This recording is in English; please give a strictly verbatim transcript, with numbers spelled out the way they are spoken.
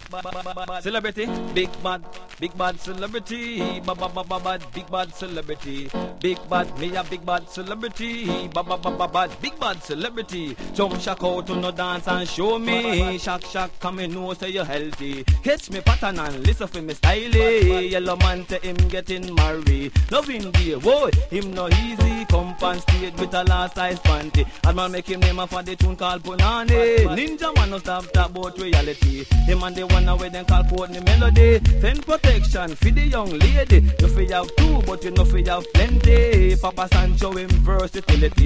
Celebrity, big bad, big bad celebrity, ba ba ba ba bad, big bad celebrity, big bad, me a big bad celebrity, ba ba ba ba bad, big bad celebrity. Jump shack out to no dance and show me, shack shack come and know say you healthy. Catch me pattern and listen for me style. Yellow man say him getting married, loving day, whoa, him no easy. Come pan stage with a last size panty, and man make him name for the tune called Punani. Ninja man no stop talk about reality. Him and the one away then call quote the melody. Send protection for the young lady. You feel have two, but you know feel have plenty. Papa Sancho him versatility.